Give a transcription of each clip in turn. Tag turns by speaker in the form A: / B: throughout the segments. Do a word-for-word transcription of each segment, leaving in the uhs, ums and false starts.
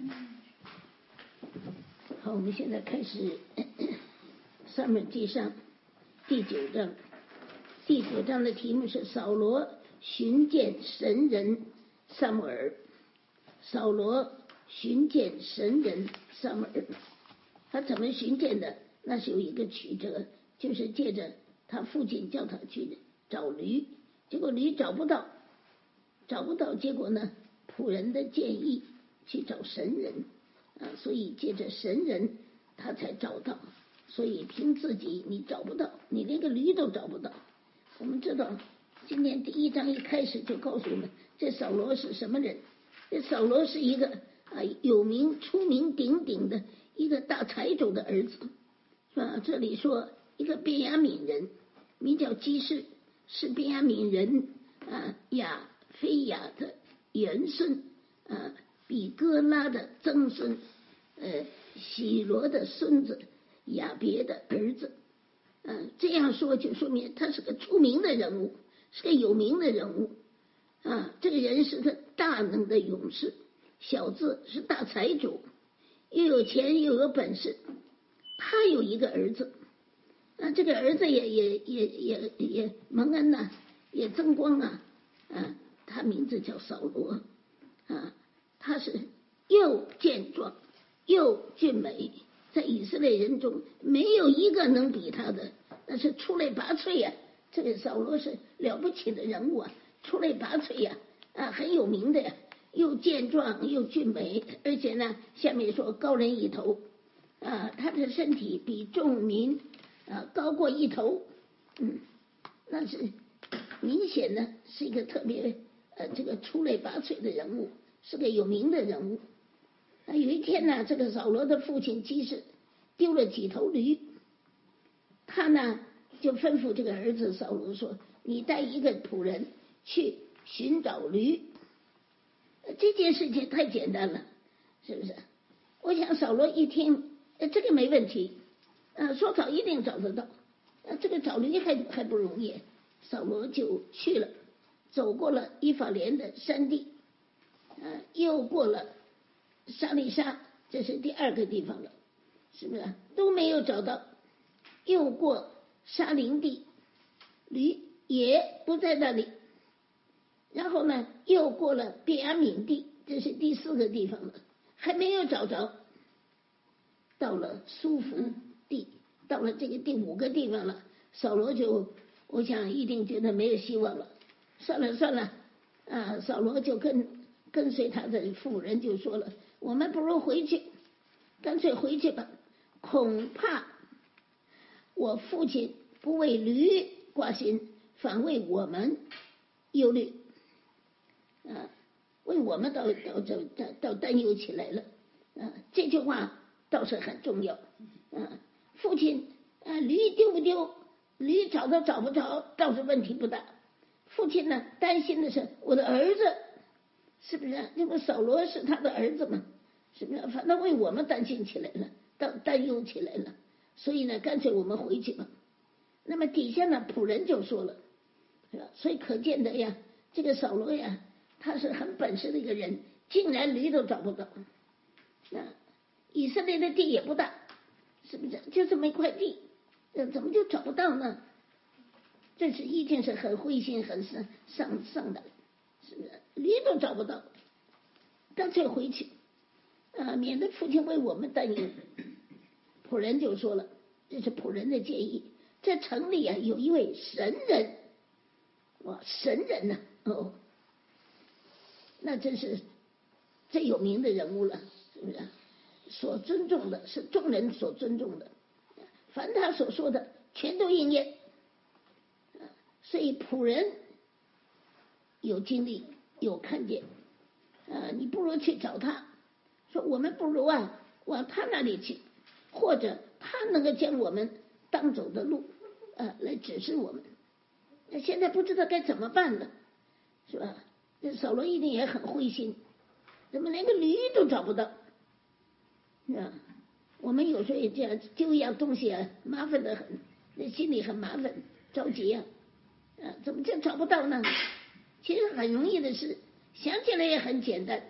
A: 好，我们现在开始撒母耳记上第九章。第九章的题目是扫罗寻见神人撒母耳。扫罗寻见神人撒母耳，他怎么寻见的？那是有一个曲折，就是借着他父亲叫他去找驴，结果驴找不到，找不到，结果呢，仆人的建议去找神人啊，所以借着神人他才找到。所以凭自己你找不到，你连个驴都找不到。我们知道今天第一章一开始就告诉我们，这扫罗是什么人？这扫罗是一个啊有名出名鼎鼎的一个大财主的儿子，是吧？这里说一个便雅悯人，名叫基士，是便雅悯人啊亚非亚的元孙啊，比哥拉的曾孙，呃，喜罗的孙子，亚别的儿子。嗯、呃，这样说就说明他是个出名的人物，是个有名的人物啊。这个人是个大能的勇士，小子是大财主，又有钱又有本事。他有一个儿子，啊，这个儿子也也也也也蒙恩呐、啊，也增光啊，啊，他名字叫扫罗啊，他是又健壮又俊美。在以色列人中没有一个能比他的，那是出类拔萃呀、啊！这个扫罗是了不起的人物啊，出类拔萃呀、啊，啊，很有名的呀，又健壮又俊美，而且呢，下面说高人一头，啊，他的身体比众民啊高过一头，嗯，那是明显的是一个特别呃这个出类拔萃的人物，是个有名的人物。有一天呢，这个扫罗的父亲基士丢了几头驴，他呢就吩咐这个儿子扫罗说：“你带一个仆人去寻找驴。”这件事情太简单了，是不是？我想扫罗一听，呃，这个没问题，呃，说找一定找得到，呃，这个找驴还还不容易，扫罗就去了，走过了以法莲的山地，呃，又过了沙利沙，这是第二个地方了，是不是？都没有找到，又过沙林地，驴也不在那里。然后呢，又过了便雅悯地，这是第四个地方了，还没有找着。到了苏弗地，到了这个第五个地方了，扫罗就，我想一定觉得没有希望了，算了算了，啊，扫罗就跟跟随他的妇人就说了。我们不如回去，干脆回去吧。恐怕我父亲不为驴挂心，反为我们忧虑，啊，为我们倒倒倒倒倒担忧起来了。啊，这句话倒是很重要。啊，父亲啊，驴丢不丢？驴找都找不着，倒是问题不大。父亲呢，担心的是我的儿子，是不是？这不扫罗是他的儿子吗？是不是？反正为我们担心起来了，担担忧起来了，所以呢，干脆我们回去吧。那么底下呢，仆人就说了，是吧？所以可见的呀，这个扫罗呀，他是很本事的一个人，竟然驴都找不到。那以色列的地也不大，是不是？就这么一块地，呃，怎么就找不到呢？这是一定是很灰心、很丧丧丧的，是不是？驴都找不到，干脆回去。啊，免得父亲为我们担忧。仆人就说了，这是仆人的建议。这城里啊，有一位神人，哇，神人呐、啊，哦，那真是最有名的人物了，是不是？所尊重的是众人所尊重的，凡他所说的全都应验。所以仆人有经历，有看见，啊，你不如去找他。说我们不如啊往他那里去，或者他能够将我们当走的路呃来指示我们。那现在不知道该怎么办了，是吧？这扫罗一定也很灰心，怎么连个驴都找不到？是吧？我们有时候也这样，丢一样东西啊，麻烦得很，那心里很麻烦，着急啊，啊，怎么就找不到呢？其实很容易的事，想起来也很简单。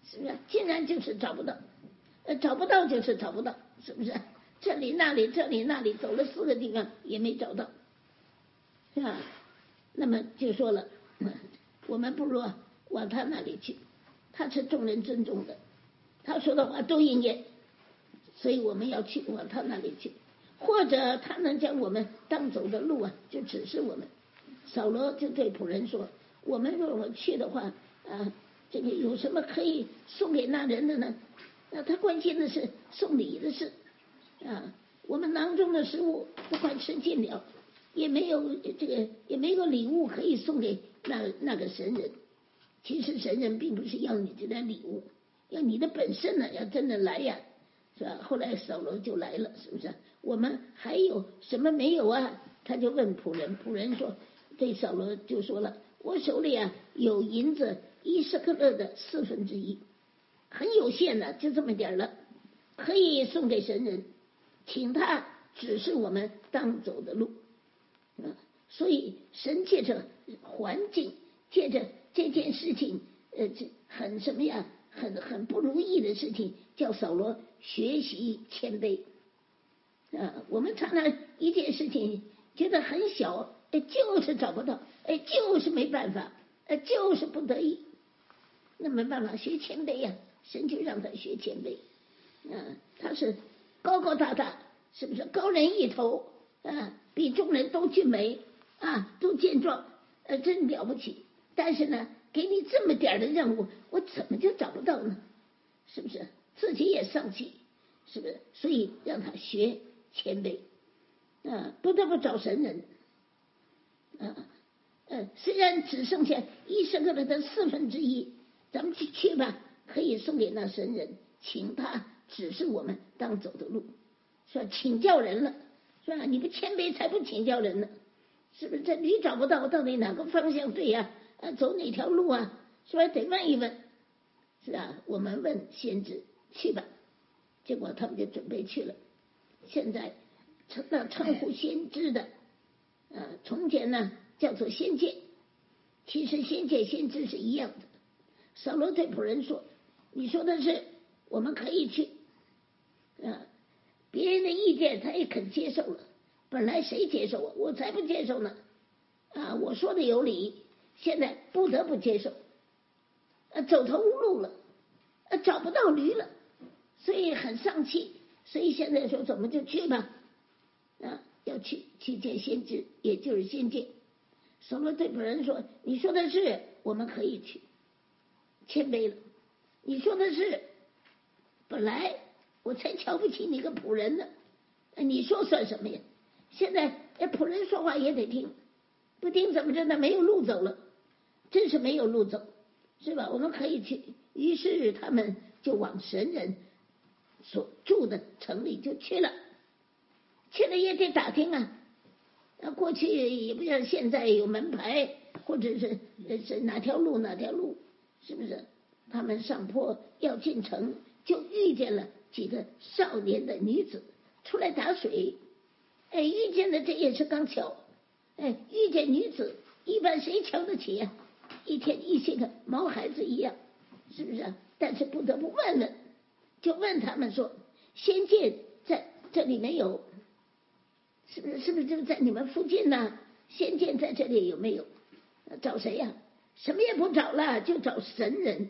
A: 是不是？竟然就是找不到，呃，找不到就是找不到，是不是？这里那里这里那里走了四个地方也没找到，是吧？那么就说了，我们不如往他那里去，他是众人尊重的，他说的话都应验，所以我们要去往他那里去，或者他能将我们当走的路啊，就指示我们。扫罗就对仆人说：“我们如果去的话，啊，这个有什么可以送给那人的呢？那他关心的是送礼的事，啊，我们囊中的食物都快吃尽了，也没有这个也没有礼物可以送给那那个神人。其实神人并不是要你这点礼物，要你的本身呢，要真的来呀，是吧？后来扫罗就来了，是不是？我们还有什么没有啊？他就问仆人，仆人说。”对扫罗就说了，我手里啊有银子一舍克勒的四分之一，很有限的，就这么点了，可以送给神人，请他指示我们当走的路。嗯，所以神借着环境，借着这件事情，呃，这很什么呀，很很不如意的事情，叫扫罗学习谦卑。啊，我们常常一件事情觉得很小。哎，就是找不到，哎，就是没办法，哎，就是不得已，那没办法，学谦卑呀，神就让他学谦卑，嗯，他是高高大大，是不是高人一头啊？比众人都俊美啊，都健壮，呃，真了不起。但是呢，给你这么点的任务，我怎么就找不到呢？是不是？自己也丧气，是不是？所以让他学谦卑，啊，不得不找神人。啊，呃，虽然只剩下一舍克勒的四分之一，咱们去去吧，可以送给那神人，请他指示我们当走的路，是吧？请教人了，是吧？你不谦卑才不请教人呢，是不是？这驴找不到到底哪个方向对呀、啊？啊，走哪条路啊？是吧？得问一问，是吧？我们问先知去吧，结果他们就准备去了。现在称那称呼先知的。啊，从前呢叫做先见，其实先见先知是一样的。扫罗对仆人说：“你说的是，我们可以去。啊，别人的意见他也肯接受了。本来谁接受啊？我才不接受呢。啊，我说的有理，现在不得不接受。啊，走投无路了，啊，找不到驴了，所以很丧气。所以现在说怎么就去吧？啊。”要去去见先知，也就是先见。扫罗对仆人说：“你说的是，我们可以去。谦卑了，你说的是，本来我才瞧不起你个仆人呢，你说算什么呀？现在仆人说话也得听，不听怎么着呢？没有路走了，真是没有路走，是吧？我们可以去。于是他们就往神人所住的城里就去了。”去了也得打听啊，啊，过去也不像现在有门牌，或者是是哪条路哪条路，是不是？他们上坡要进城，就遇见了几个少年的女子出来打水，哎，遇见的这也是刚巧，哎，遇见女子，一般谁瞧得起呀、啊？一天一些个毛孩子一样，是不是、啊？但是不得不问问，就问他们说：“先见在这里没有？”是不是？是不是就在你们附近呢？先见在这里有没有？找谁呀、啊？什么也不找了，就找神人。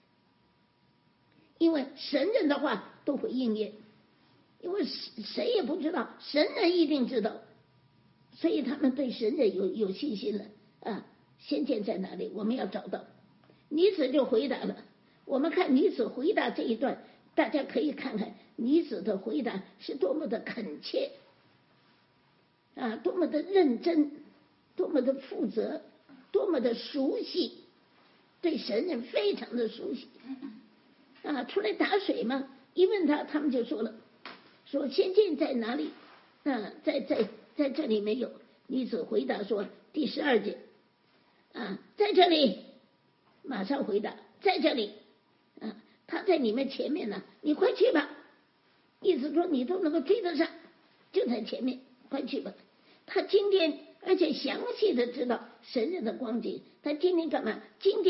A: 因为神人的话都会应验，因为谁也不知道，神人一定知道，所以他们对神人有有信心了啊！先见在哪里？我们要找到。女子就回答了。我们看女子回答这一段，大家可以看看女子的回答是多么的恳切。啊，多么的认真，多么的负责，多么的熟悉，对神人非常的熟悉。啊，出来打水嘛，一问他，他们就说了，说先见在哪里？啊，在在在这里没有。女子回答说，第十二节，啊，在这里。马上回答，在这里。啊，他在你们前面呢，你快去吧。意思说你都能够追得上，就在前面，快去吧。他今天而且详细的知道神人的光景，他今天干嘛？今天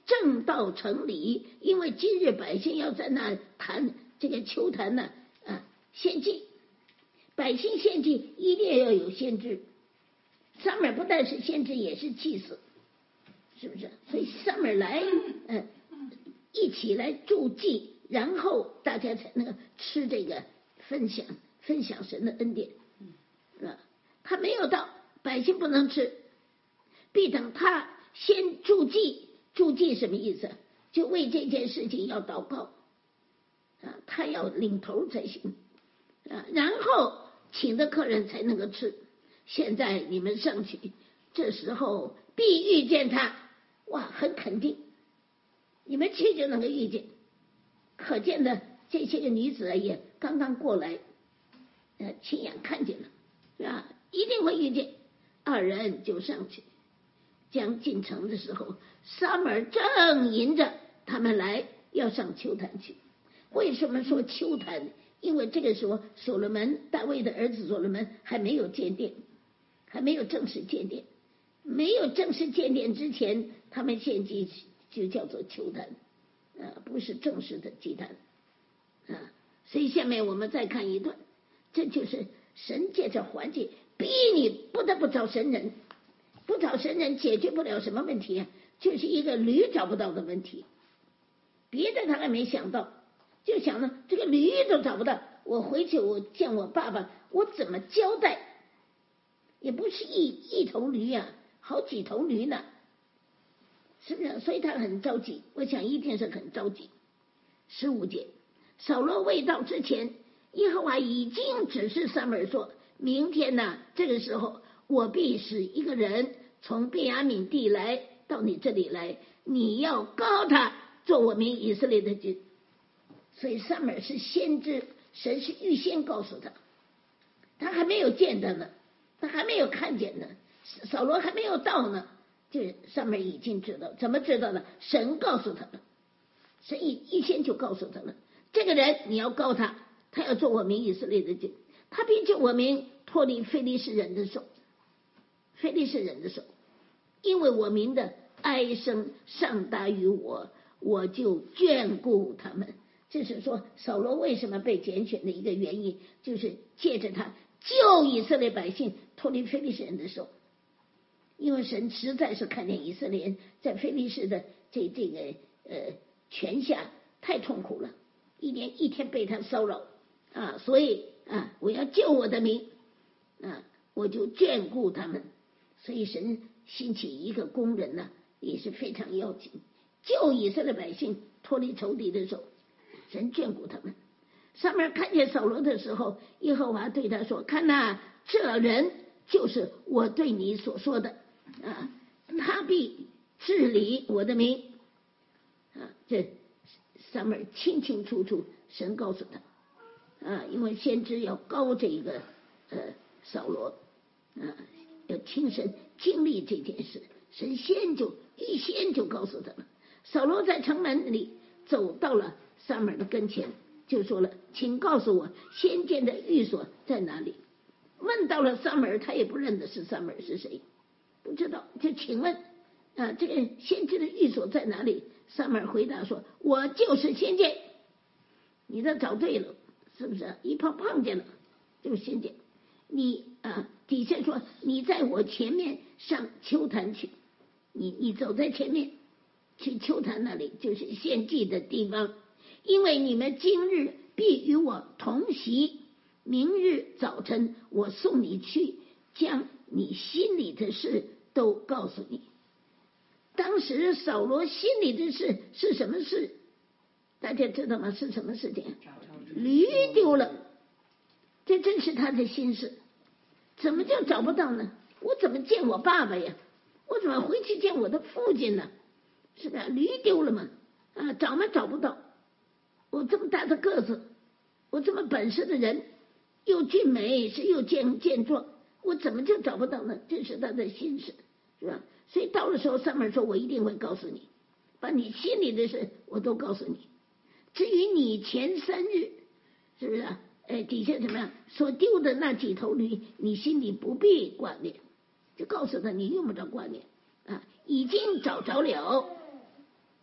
A: 正道成礼，因为今日百姓要在那谈这个秋坛呢啊献祭，百姓献祭一定要有先知，撒母耳不但是先知，也是祭司，是不是？所以撒母耳来，嗯，一起来助祭，然后大家才能吃这个分享分享神的恩典，啊，他没有到，百姓不能吃，必等他先助祭。助祭什么意思？就为这件事情要祷告啊，他要领头才行啊，然后请的客人才能够吃。现在你们上去，这时候必遇见他，哇，很肯定，你们去就能够遇见。可见的这些个女子也刚刚过来，呃，亲眼看见了，是吧？一定会遇见。二人就上去。将进城的时候，撒母耳正迎着他们来，要上秋坛去。为什么说秋坛？因为这个时候所罗门，大卫的儿子所罗门还没有建殿，还没有正式建殿。没有正式建殿之前，他们献祭就叫做秋坛，啊，不是正式的祭坛啊。所以下面我们再看一段，这就是神借着环境逼你不得不找神人。不找神人解决不了什么问题啊，就是一个驴找不到的问题，别的他还没想到，就想呢这个驴都找不到，我回去我见我爸爸，我怎么交代？也不是一一头驴啊，好几头驴呢，是不是？所以他很着急，我想一定是很着急。十五节，扫罗未到之前，耶和华已经指示撒母耳说，明天呢这个时候，我必使一个人从便雅悯地来到你这里来，你要膏他做我民以色列的君。所以撒母耳是先知，神是预先告诉他，他还没有见他呢，他还没有看见呢，扫罗还没有到呢，就撒母耳已经知道。怎么知道呢？神告诉他了，神预先就告诉他了，这个人你要膏他，他要做我民以色列的君，他必救我民脱离非利士人的手。非利士人的手，因为我民的哀声上达于我，我就眷顾他们。这是说扫罗为什么被拣选的一个原因，就是借着他救以色列百姓脱离非利士人的手。因为神实在是看见以色列人在非利士的这这个呃权下太痛苦了，一年一天被他骚扰啊，所以啊我要救我的民啊，我就眷顾他们。所以神兴起一个工人呢，也是非常要紧，救以色列百姓脱离仇敌的手，神眷顾他们。撒母耳看见扫罗的时候，耶和华对他说，看哪，这人就是我对你所说的啊，他必治理我的民啊。这撒母耳清清楚楚，神告诉他啊，因为先知要膏这个呃扫罗啊，要亲身经历这件事，神先就预先就告诉他了。扫罗在城门里走到了撒母耳的跟前，就说了，请告诉我先见的寓所在哪里。问到了撒母耳，他也不认得是撒母耳是谁，不知道，就请问啊，这个先知的寓所在哪里？撒母耳回答说，我就是先见。你这找对了，是不是？一碰碰见了就是先见。你啊，底下说你在我前面上秋坛去，你你走在前面去秋坛那里，就是献祭的地方。因为你们今日必与我同席，明日早晨我送你去，将你心里的事都告诉你。当时扫罗心里的事是什么事？大家知道吗？是什么事情？驴丢了，这真是他的心事。怎么就找不到呢？我怎么见我爸爸呀？我怎么回去见我的父亲呢？是吧？驴丢了嘛？啊，找嘛找不到。我这么大的个子，我这么本事的人，又俊美是又健健壮，我怎么就找不到呢？这是他的心事，是吧？所以到了时候，撒母耳说，我一定会告诉你，把你心里的事我都告诉你。至于你前三日，是不是啊？哎，底下怎么样？所丢的那几头驴，你心里不必挂念，就告诉他，你用不着挂念啊，已经找着了。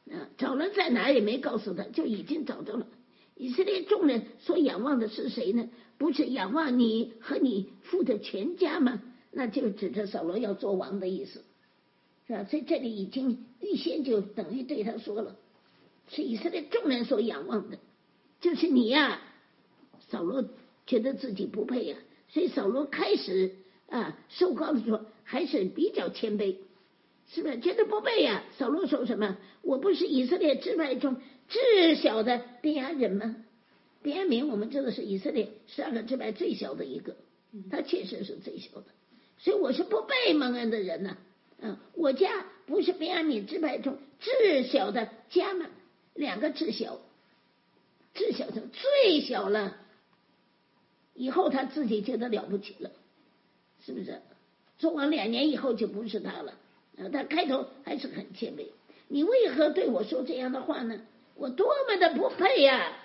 A: 啊，找了在哪儿也没告诉他，就已经找着了。以色列众人所仰望的是谁呢？不是仰望你和你父的全家吗？那就指着扫罗要做王的意思，是吧？所以这里已经预先就等于对他说了，是以色列众人所仰望的，就是你呀、啊。扫罗觉得自己不配呀、啊，所以扫罗开始啊受膏的时候还是比较谦卑，是不是？觉得不配呀、啊。扫罗说什么？我不是以色列支派中至小的便雅悯吗？便雅悯我们知道是以色列十二个支派最小的一个，他确实是最小的，所以我是不被蒙恩的人呐、啊。嗯，我家不是便雅悯支派中至小的家吗？两个至小，至小成最小了。以后他自己觉得了不起了，是不是？做完两年以后就不是他了。啊，他开头还是很谦卑。你为何对我说这样的话呢？我多么的不配呀、啊！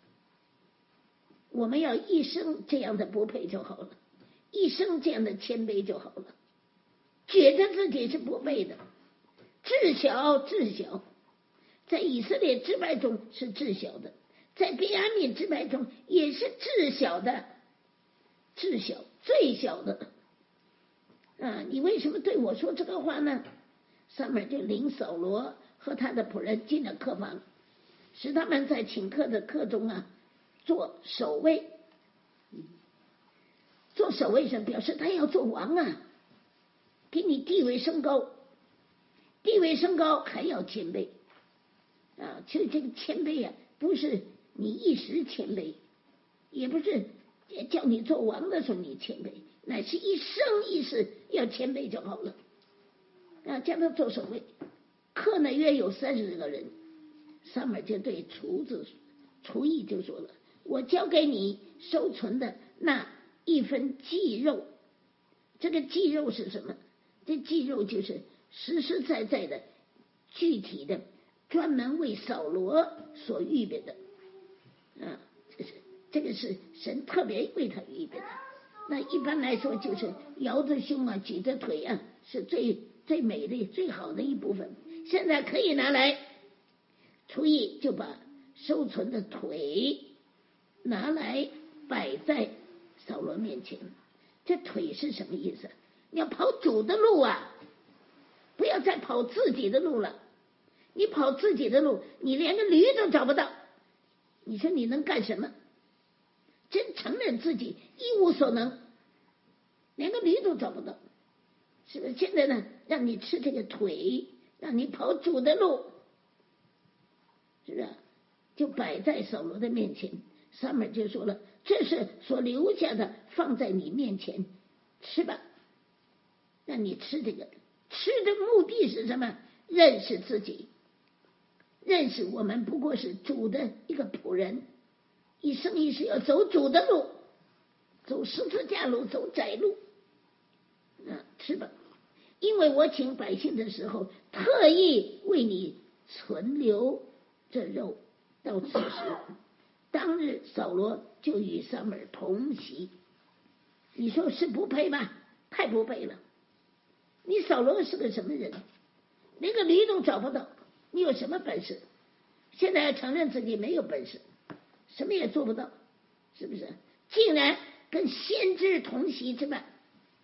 A: 我们要一生这样的不配就好了，一生这样的谦卑就好了，觉得自己是不配的，至小至小，在以色列支派中是至小的，在便雅悯支派中也是至小的。至小最小的啊！你为什么对我说这个话呢？撒母耳就领扫罗和他的仆人进了客房，使他们在请客的客中啊做守卫。做守卫上表示他要做王啊，给你地位升高，地位升高还要谦卑啊！其实这个谦卑啊，不是你一时谦卑，也不是叫你做王的时候你谦卑，乃是一生一世要谦卑就好了啊！叫他做守卫，客呢约有三十个人，撒母耳就对厨子厨役就说了：“我交给你收存的那一分祭肉，这个祭肉是什么？这祭肉就是实实在在的、具体的，专门为扫罗所预备的啊！这是。”这个是神特别为他预备的。那一般来说就是摇着胸啊，举着腿啊，是最最美丽最好的一部分。现在可以拿来，厨役就把收存的腿拿来摆在扫罗面前。这腿是什么意思？你要跑主的路啊，不要再跑自己的路了。你跑自己的路，你连个驴都找不到，你说你能干什么？真承认自己一无所能，连个驴都找不到，是不是？现在呢，让你吃这个腿，让你跑主的路，是不是？就摆在扫罗的面前。撒母耳就说了：“这是所留下的，放在你面前，吃吧。”让你吃这个，吃的目的是什么？认识自己，认识我们不过是主的一个仆人。一生一世要走主的路，走十字架路，走窄路啊！吃吧，因为我请百姓的时候，特意为你存留这肉。到此时，当日扫罗就与撒母耳同席。你说是不配吗？太不配了！你扫罗是个什么人？连个驴都找不到，你有什么本事？现在要承认自己没有本事，什么也做不到，是不是？竟然跟先知同席吃饭，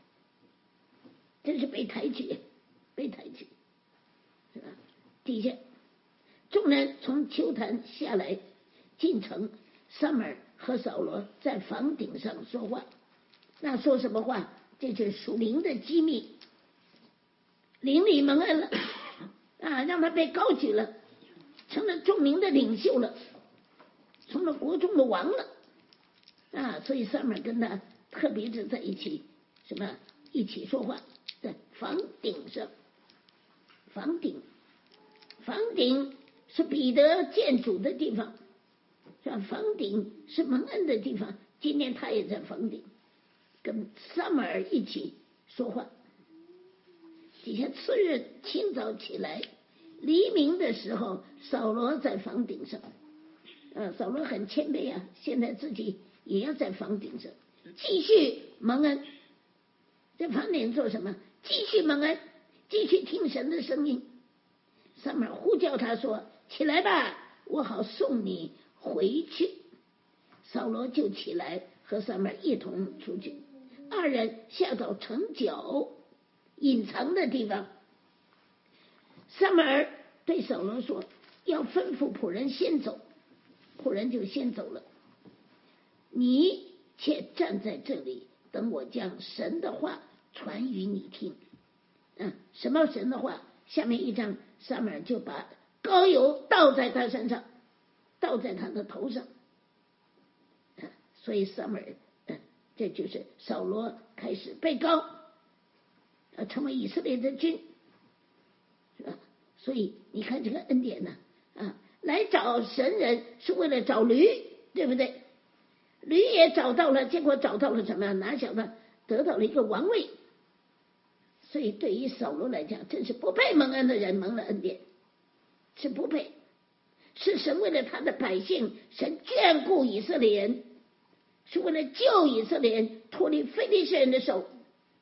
A: 真是被抬举，被抬举，是吧？底下众人从丘坛下来，进城，撒母耳和扫罗在房顶上说话。那说什么话？这就是属灵的机密，灵里蒙恩了啊，让他被高举了，成了著名的领袖了，成了国中的王了啊！所以撒母耳跟他特别是在一起，什么一起说话，在房顶上，房顶，房顶是彼得见主的地方，是吧？房顶是蒙恩的地方。今天他也在房顶，跟撒母耳一起说话。底下次日清早起来，黎明的时候，扫罗在房顶上。呃，扫罗很谦卑啊，现在自己也要在房顶上继续蒙恩。在房顶做什么？继续蒙恩，继续听神的声音。 撒母耳呼叫他说：“起来吧，我好送你回去。”扫罗就起来，和撒母耳一同出去。二人下到城角隐藏的地方。撒母耳对扫罗说：“要吩咐仆人先走。”仆人就先走了。你且站在这里，等我将神的话传与你听。嗯，什么神的话？下面一章，撒母耳就把膏油倒在他身上，倒在他的头上。嗯，所以撒母耳，嗯，这就是扫罗开始被膏，呃，成为以色列的君，是吧？所以你看这个恩典呢，啊，来找神人是为了找驴，对不对？驴也找到了，结果找到了什么？哪晓得得到了一个王位。所以对于扫罗来讲，真是不配蒙恩的人蒙了恩典，是不配。是神为了他的百姓，神眷顾以色列人，是为了救以色列人脱离非利士人的手。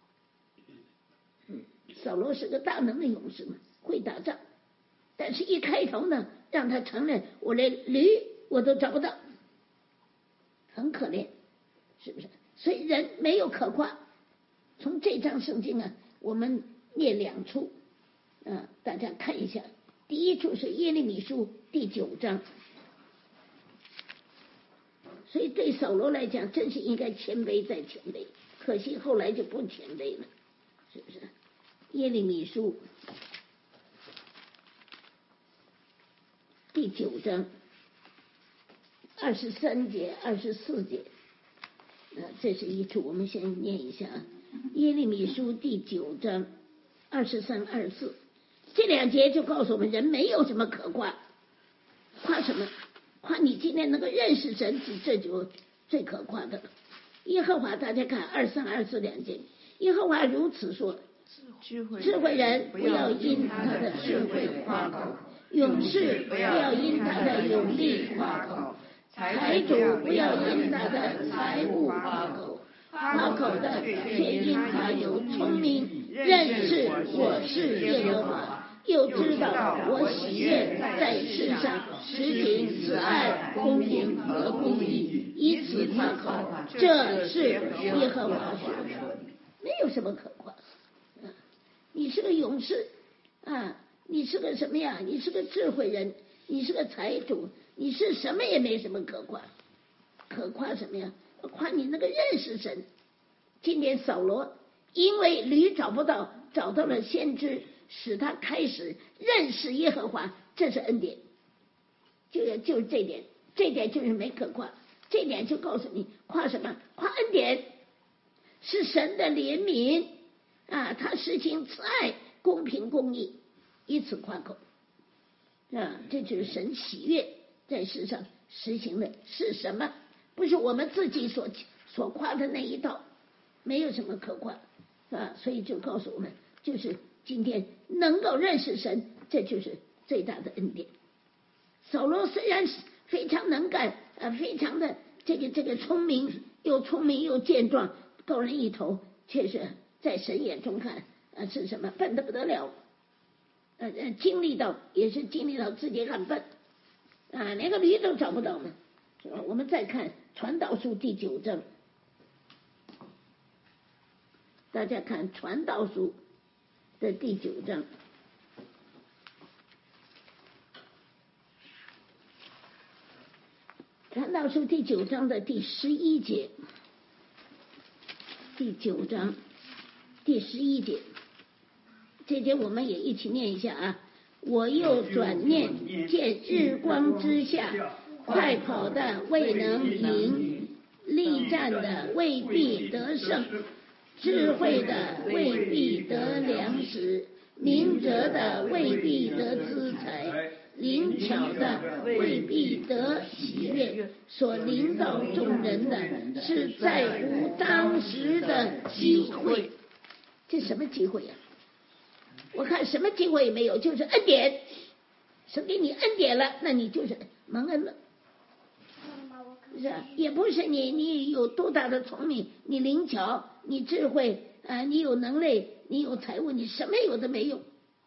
A: 嗯，扫罗是个大能的勇士嘛，会打仗，但是一开头呢，让他承认我连驴我都找不到，很可怜，是不是？所以人没有可夸。从这章圣经啊，我们念两处，啊，大家看一下。第一处是耶利米书第九章，所以对扫罗来讲，真是应该谦卑再谦卑，可惜后来就不谦卑了，是不是？耶利米书第九章二十三节、二十四节，啊，这是一处，我们先念一下啊。耶利米书第九章二十三、二十四，这两节就告诉我们，人没有什么可夸，夸什么？夸你今天能够认识神，这就最可夸的了。耶和华，大家看二三、二四两节，耶和华如此说：智慧人不要因他的智慧夸口，勇士不要因他的勇力夸口，财主不要因他的财物夸口，夸口的却因他有聪明，认识我是耶和华，又知道我喜悦在世上实行慈爱、公平和公义，以此夸口。这是耶和华说的，没有什么可夸。啊，你是个勇士啊，你是个什么呀？你是个智慧人，你是个财主，你是什么也没什么可夸。可夸什么呀？夸你那个认识神。今天扫罗因为驴找不到，找到了先知，使他开始认识耶和华，这是恩典。就就是这点，这点就是没可夸，这点就告诉你夸什么？夸恩典，是神的怜悯啊，他实行慈爱、公平、公义，以此夸口啊，这就是神喜悦在世上实行的是什么？不是我们自己所所夸的那一套，没有什么可夸啊，所以就告诉我们，就是今天能够认识神，这就是最大的恩典。扫罗虽然非常能干啊，非常的这个这个聪明，又聪明又健壮，高人一头，却是在神眼中看啊是什么？笨得不得了，呃呃，经历到也是经历到自己很笨啊，连个驴都找不到呢。我们再看传道书第九章，大家看传道书的第九章，传道书第九章的第十一节，第九章第十一节，这节我们也一起念一下啊。我又转念见日光之下，快跑的未能赢，力战的未必得胜，智慧的未必得粮食，明哲的未必得资财，灵巧的未必得喜悦，所领导众人的是在乎当时的机会。这什么机会呀、啊？我看什么机会也没有，就是恩典。神给你恩典了，那你就是蒙恩了。是啊，也不是你你有多大的聪明，你灵巧，你智慧啊，你有能力，你有财物，你什么有的没有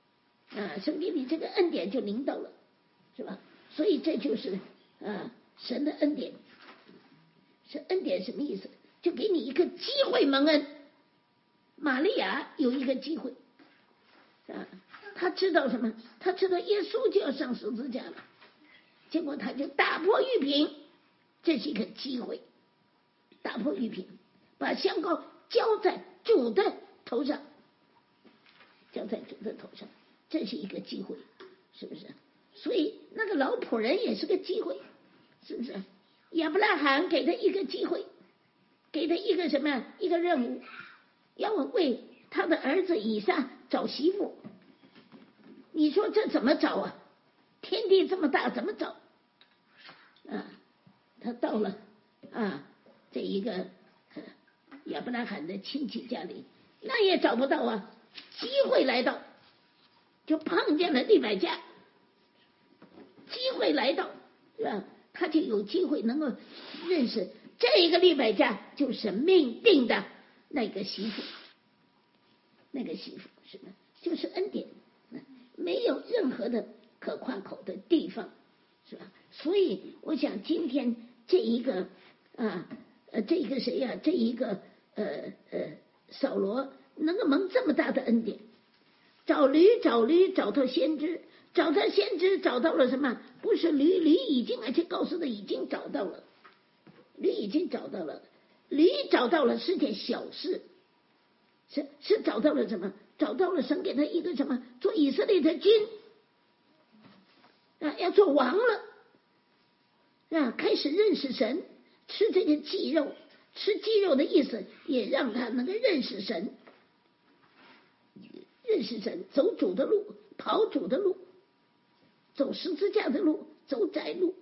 A: 啊，神给你这个恩典就临到了，是吧？所以这就是啊神的恩典。是恩典什么意思？就给你一个机会蒙恩。玛利亚有一个机会啊，他知道什么？他知道耶稣就要上十字架了，结果他就打破玉瓶，这是一个机会。打破玉瓶，把香膏浇在主的头上，浇在主的头上，这是一个机会，是不是？所以那个老仆人也是个机会，是不是？亚伯拉罕给他一个机会，给他一个什么一个任务，要为他的儿子以撒找媳妇。你说这怎么找啊？天地这么大，怎么找啊？他到了啊这一个亚伯拉罕的亲戚家里，那也找不到啊。机会来到，就碰见了利百加，机会来到，是吧？他就有机会能够认识这一个利百加就是命定的那个媳妇，那个媳妇是吧？就是恩典，没有任何的可夸口的地方，是吧？所以我想今天这一个啊呃这一个谁呀、啊？这一个呃呃扫罗能够蒙这么大的恩典，找驴找驴找到先知。找到先知找到了什么？不是驴，驴已经，而且告诉他已经找到了，驴已经找到了，驴找到了是件小事，是是找到了什么？找到了神给他一个什么？做以色列的君啊，要做王了啊，开始认识神，吃这个鸡肉，吃鸡肉的意思也让他能够认识神，认识神，走主的路，跑主的路。走十字架的路，走窄路，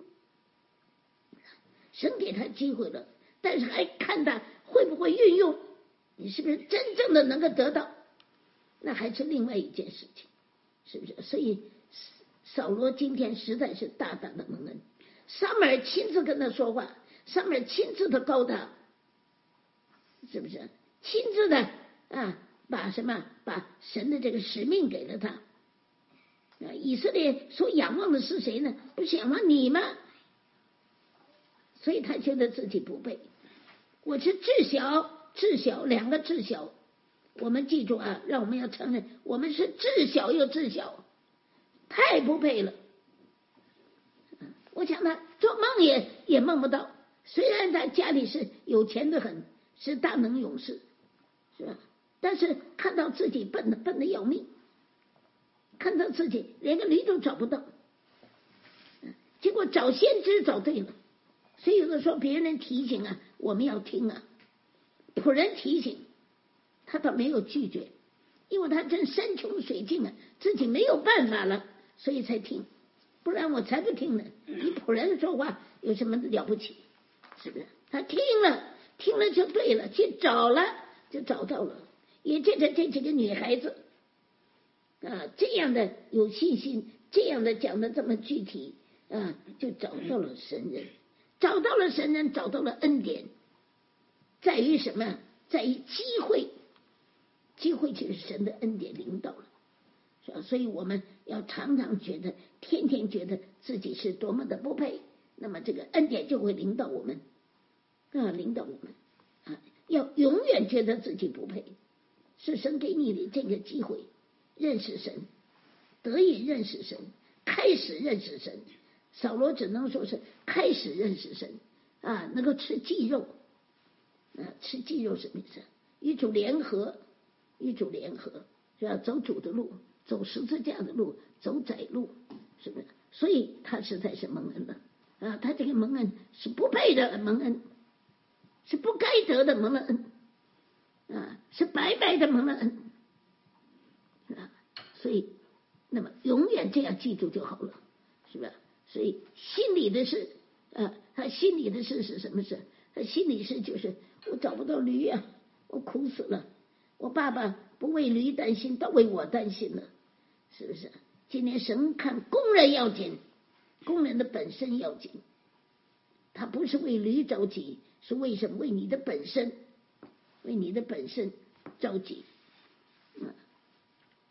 A: 神给他机会了，但是还看他会不会运用，你是不是真正的能够得到，那还是另外一件事情，是不是？所以扫罗今天实在是大大的蒙恩，撒母耳亲自跟他说话，撒母耳亲自的告他，是不是？亲自的啊，把什么把神的这个使命给了他。以色列所仰望的是谁呢？不是仰望你吗？所以他觉得自己不配。我是至小，至小两个至小，我们记住啊，让我们要承认，我们是至小又至小，太不配了。我想他做梦也也梦不到，虽然他家里是有钱的很，是大能勇士，是吧？但是看到自己笨的笨的要命。看到自己连个驴都找不到，结果找先知找对了，所以有的时候别人提醒啊，我们要听啊。仆人提醒，他倒没有拒绝，因为他真山穷水尽啊，自己没有办法了，所以才听，不然我才不听呢。你仆人说话有什么了不起？是不是？他听了，听了就对了，去找了就找到了，也借着这几个女孩子。啊，这样的有信心，这样的讲的这么具体啊，就找到了神人，找到了神人，找到了恩典，在于什么？在于机会，机会就是神的恩典领导了，是吧？所以我们要常常觉得，天天觉得自己是多么的不配，那么这个恩典就会领导我们，啊，领导我们啊，要永远觉得自己不配，是神给你的这个机会。认识神，得以认识神，开始认识神。扫罗只能说是开始认识神啊，能够吃鸡肉啊，吃鸡肉什么意思？与主联合，与主联合是吧？走主的路，走十字架的路，走窄路，是不是？所以他实在是蒙恩了啊，他这个蒙恩是不配的蒙恩，是不该得的蒙了恩啊，是白白的蒙了恩。啊，所以，那么永远这样记住就好了，是吧？所以心里的事，啊，他心里的事是什么事？他心里事就是我找不到驴啊，我苦死了。我爸爸不为驴担心，倒为我担心了，是不是？今天神看工人要紧，工人的本身要紧，他不是为驴着急，是为什么？为你的本身，为你的本身着急。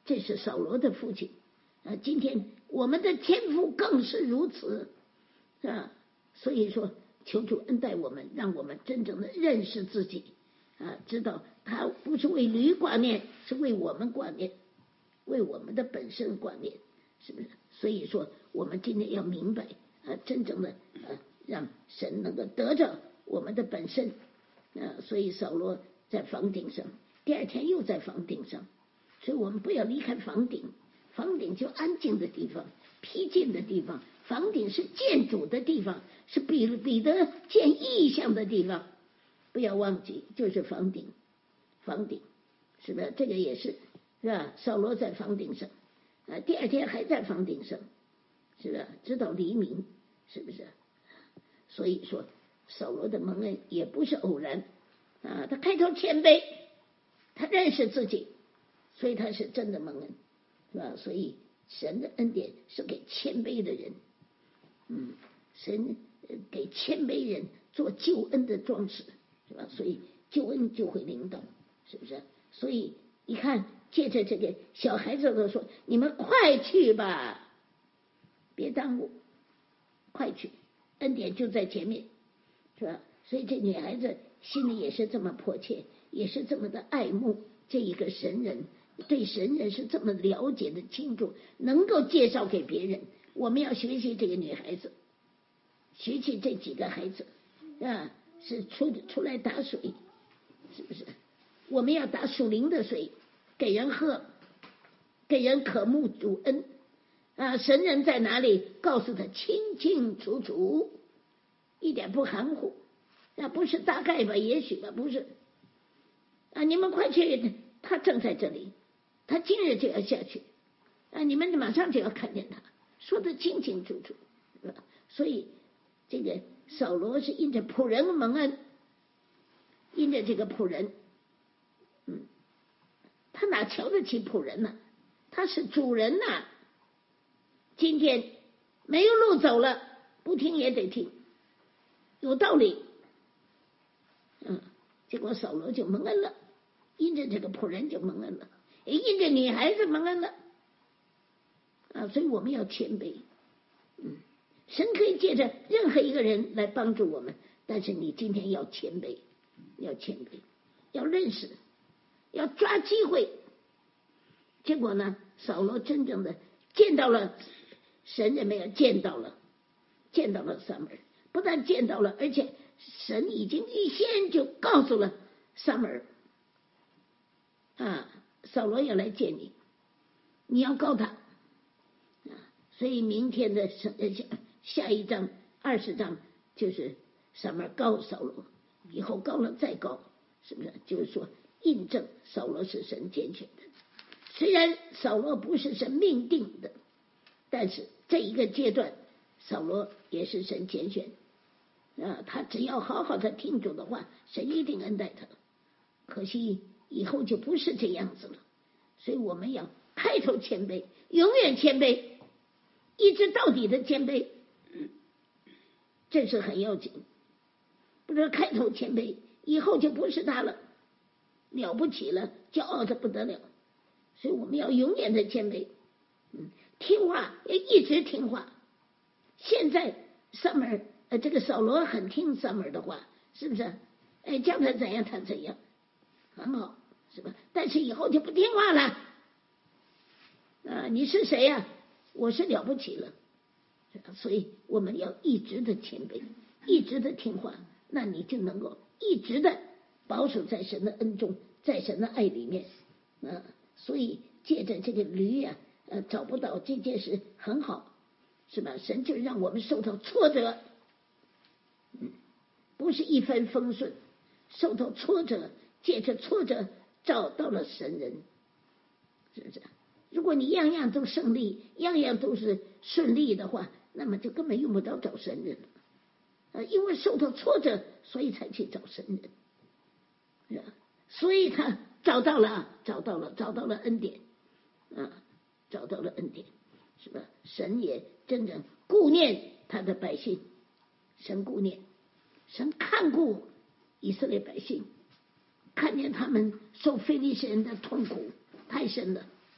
A: 这是扫罗的父亲啊。今天我们的天父更是如此啊。所以说，求主恩待我们，让我们真正的认识自己啊，知道他不是为驴挂念，是为我们挂念，为我们的本身挂念，是不是？所以说，我们今天要明白啊，真正的啊，让神能够得着我们的本身啊。所以扫罗在房顶上，第二天又在房顶上，所以我们不要离开房顶，房顶就安静的地方，僻静的地方。房顶是见主的地方，是彼彼得见异象的地方，不要忘记，就是房顶，房顶，是吧？这个也是，是吧？扫罗在房顶上，啊，第二天还在房顶上，是吧？直到黎明，是不是？所以说，扫罗的蒙恩也不是偶然啊，他开头谦卑，他认识自己，所以他是真的蒙恩，是吧？所以神的恩典是给谦卑的人。嗯，神给谦卑人做救恩的装饰，是吧？所以救恩就会领导，是不是？所以你看，借着这个小孩子都说：“你们快去吧，别耽误，快去，恩典就在前面，是吧？”所以这女孩子心里也是这么迫切，也是这么的爱慕这一个神人，对神人是这么了解的清楚，能够介绍给别人。我们要学习这个女孩子，学习这几个孩子啊，是出出来打水，是不是？我们要打属灵的水，给人喝，给人渴慕主恩啊！神人在哪里？告诉他清清楚楚，一点不含糊啊！不是大概吧，也许吧，不是啊！你们快去，他正在这里，他今日就要下去啊！你们马上就要看见他。说得清清楚楚，是吧？所以这个扫罗是因着仆人蒙恩，因着这个仆人，嗯，他哪瞧得起仆人呢、啊？他是主人呐、啊。今天没有路走了，不听也得听，有道理。嗯，结果扫罗就蒙恩了，因着这个仆人就蒙恩了，也因着女孩子蒙恩了。啊，所以我们要谦卑，嗯，神可以借着任何一个人来帮助我们，但是你今天要谦卑，要谦卑，要认识，要抓机会。结果呢，扫罗真正的见到了神，人没有见到了，见到了撒母耳，不但见到了，而且神已经预先就告诉了撒母耳，啊，扫罗要来见你，你要告他。所以明天的下一章二十章就是撒母耳告扫罗，以后告了再告，是不是？就是说印证扫罗是神拣选的。虽然扫罗不是神命定的，但是这一个阶段扫罗也是神拣选啊，他只要好好的听主的话，神一定恩待他。可惜以后就不是这样子了，所以我们要开头谦卑，永远谦卑，一直到底的谦卑，这是很要紧。不是开头谦卑，以后就不是他了，了不起了，骄傲的不得了。所以我们要永远的谦卑，嗯，听话要一直听话。现在撒母耳呃，这个扫罗很听撒母耳的话，是不是？哎，叫他怎样他怎样，很好，是吧？但是以后就不听话了。啊，你是谁呀、啊？我是了不起了。所以我们要一直的谦卑，一直的听话，那你就能够一直的保守在神的恩中，在神的爱里面。啊，所以借着这个驴呀、啊，呃，找不到这件事很好，是吧？神就让我们受到挫折，嗯，不是一帆风顺，受到挫折，借着挫折找到了神人，是不是？如果你样样都胜利，样样都是顺利的话，那么就根本用不着找神人了。呃，因为受到挫折，所以才去找神人，是吧？所以他找到了，找到了，找到了恩典，啊，找到了恩典，是吧？神也真正顾念他的百姓，神顾念，神看顾以色列百姓，看见他们受非利士人的痛苦太深了。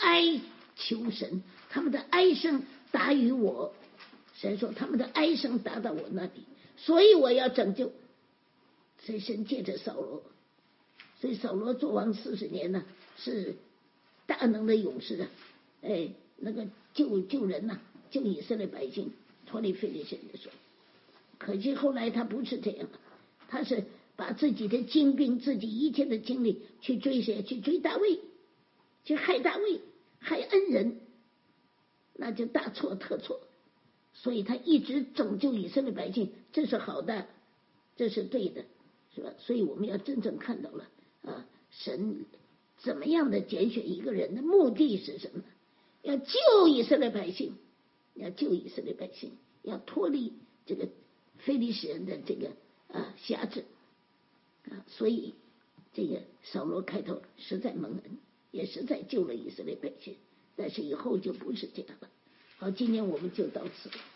A: 哀求神，他们的哀声达于我。神说他们的哀声达到我那里，所以我要拯救。所以神借着扫罗，所以扫罗做王四十年呢，是大能的勇士啊，哎，那个救救人呐、啊，救以色列百姓脱离非利士人的手。可惜后来他不是这样，他是把自己的精兵、自己一切的精力去追谁？去追大卫，去害大卫，害恩人，那就大错特错。所以他一直拯救以色列百姓，这是好的，这是对的，是吧？所以我们要真正看到了啊，神怎么样的拣选一个人的目的是什么？要救以色列百姓，要救以色列百姓，要脱离这个非利士人的这个啊辖制啊，所以这个扫罗开头实在蒙恩，也实在救了以色列百姓，但是以后就不是这样了。好，今天我们就到此。